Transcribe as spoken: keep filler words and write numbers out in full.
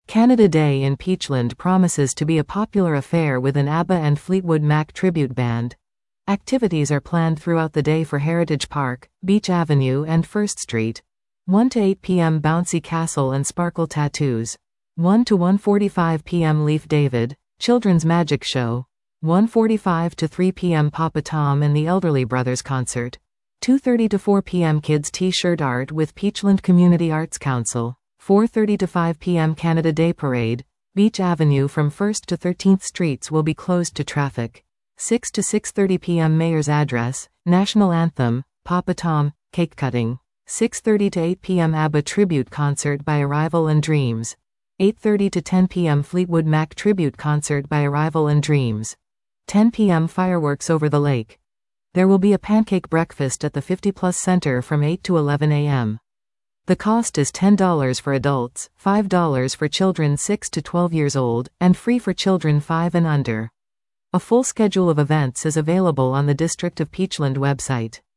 Canada Day in Peachland promises to be a popular affair with an ABBA and Fleetwood Mac tribute band. Activities are planned throughout the day for Heritage Park, Beach Avenue and First Street. one to eight p m Bouncy Castle and Sparkle Tattoos. one to one forty-five p m Leaf David, Children's Magic Show. one forty-five to three p m Papa Tom and the Elderly Brothers Concert. two thirty to four p m Kids T-shirt art with Peachland Community Arts Council. four thirty to five p m Canada Day Parade. Beach Avenue from first to thirteenth Streets will be closed to traffic. six to six thirty p m Mayor's Address, National Anthem, Papa Tom, Cake Cutting. six thirty to eight p m ABBA Tribute Concert by Arrival and Dreams. eight thirty to ten p m Fleetwood Mac Tribute Concert by Arrival and Dreams. ten p m Fireworks over the lake. There will be a pancake breakfast at the fifty plus Center from eight to eleven a m The cost is ten dollars for adults, five dollars for children six to twelve years old, and free for children five and under. A full schedule of events is available on the District of Peachland website.